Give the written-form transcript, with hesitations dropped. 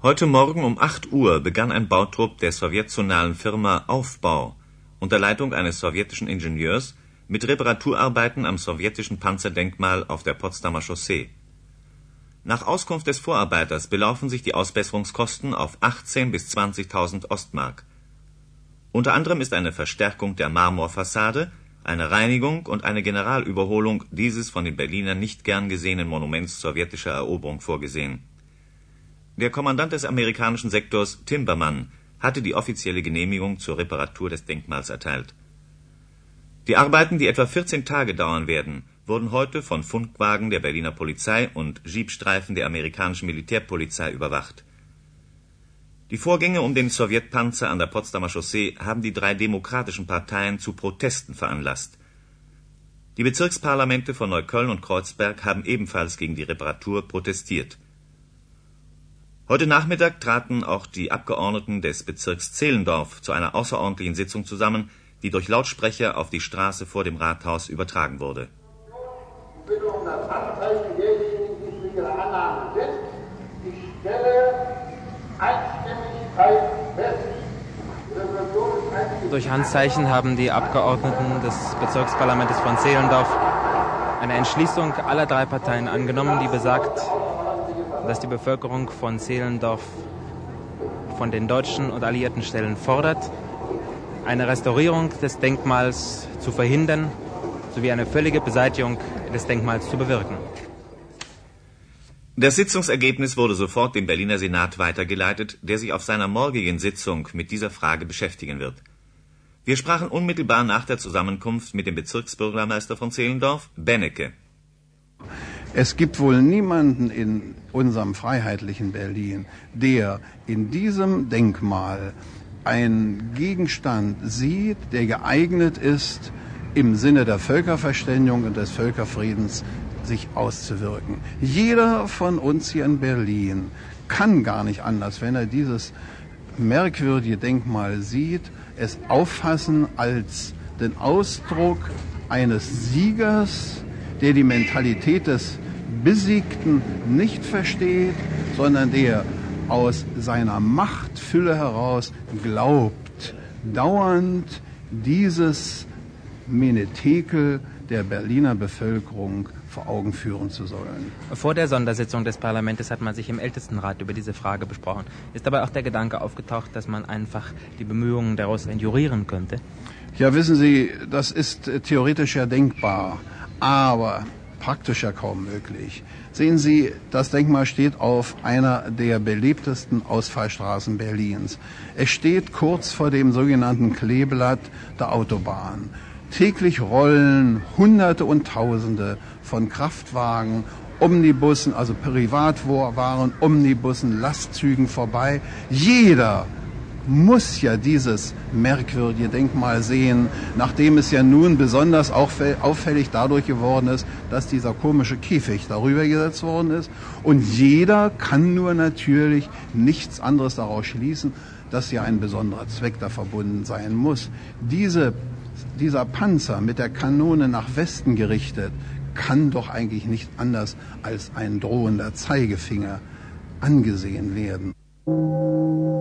Heute Morgen um 8 Uhr begann ein Bautrupp der sowjetzonalen Firma Aufbau unter Leitung eines sowjetischen Ingenieurs mit Reparaturarbeiten am sowjetischen Panzerdenkmal auf der Potsdamer Chaussee. Nach Auskunft des Vorarbeiters belaufen sich die Ausbesserungskosten auf 18.000 bis 20.000 Ostmark. Unter anderem ist eine Verstärkung der Marmorfassade, eine Reinigung und eine Generalüberholung dieses von den Berlinern nicht gern gesehenen Monuments sowjetischer Eroberung vorgesehen. Der Kommandant des amerikanischen Sektors, Timberman, hatte die offizielle Genehmigung zur Reparatur des Denkmals erteilt. Die Arbeiten, die etwa 14 Tage dauern werden, wurden heute von Funkwagen der Berliner Polizei und Jeepstreifen der amerikanischen Militärpolizei überwacht. Die Vorgänge um den Sowjetpanzer an der Potsdamer Chaussee haben die 3 demokratischen Parteien zu Protesten veranlasst. Die Bezirksparlamente von Neukölln und Kreuzberg haben ebenfalls gegen die Reparatur protestiert. Heute Nachmittag traten auch die Abgeordneten des Bezirks Zehlendorf zu einer außerordentlichen Sitzung zusammen, die durch Lautsprecher auf die Straße vor dem Rathaus übertragen wurde. Ich bitte um das Anzeichen derjenigen, die für ihre Annahme sind. Ich stelle Einstimmigkeit fest. Durch Handzeichen haben die Abgeordneten des Bezirksparlamentes von Zehlendorf eine Entschließung aller 3 Parteien angenommen, die besagt, dass die Bevölkerung von Zehlendorf von den deutschen und alliierten Stellen fordert, eine Restaurierung des Denkmals zu verhindern, sowie eine völlige Beseitigung des Denkmals zu bewirken. Das Sitzungsergebnis wurde sofort dem Berliner Senat weitergeleitet, der sich auf seiner morgigen Sitzung mit dieser Frage beschäftigen wird. Wir sprachen unmittelbar nach der Zusammenkunft mit dem Bezirksbürgermeister von Zehlendorf, Bennecke. Es gibt wohl niemanden in unserem freiheitlichen Berlin, der in diesem Denkmal einen Gegenstand sieht, der geeignet ist, im Sinne der Völkerverständigung und des Völkerfriedens sich auszuwirken. Jeder von uns hier in Berlin kann gar nicht anders, wenn er dieses merkwürdige Denkmal sieht, es auffassen als den Ausdruck eines Siegers, der die Mentalität des Besiegten nicht versteht, sondern der aus seiner Machtfülle heraus glaubt, dauernd dieses Menetekel der Berliner Bevölkerung vor Augen führen zu sollen. Vor der Sondersitzung des Parlaments hat man sich im Ältestenrat über diese Frage besprochen. Ist dabei auch der Gedanke aufgetaucht, dass man einfach die Bemühungen daraus entjurieren könnte? Ja, wissen Sie, das ist theoretisch ja denkbar, aber praktisch ja kaum möglich. Sehen Sie, das Denkmal steht auf einer der belebtesten Ausfallstraßen Berlins. Es steht kurz vor dem sogenannten Kleeblatt der Autobahn. Täglich rollen Hunderte und Tausende von Kraftwagen, Omnibussen, also Privatwaren, Omnibussen, Lastzügen vorbei. Jeder muss ja dieses merkwürdige Denkmal sehen, nachdem es ja nun besonders auffällig dadurch geworden ist, dass dieser komische Käfig darüber gesetzt worden ist. Und jeder kann nur natürlich nichts anderes daraus schließen, dass ja ein besonderer Zweck da verbunden sein muss. Dieser Panzer mit der Kanone nach Westen gerichtet, kann doch eigentlich nicht anders als ein drohender Zeigefinger angesehen werden.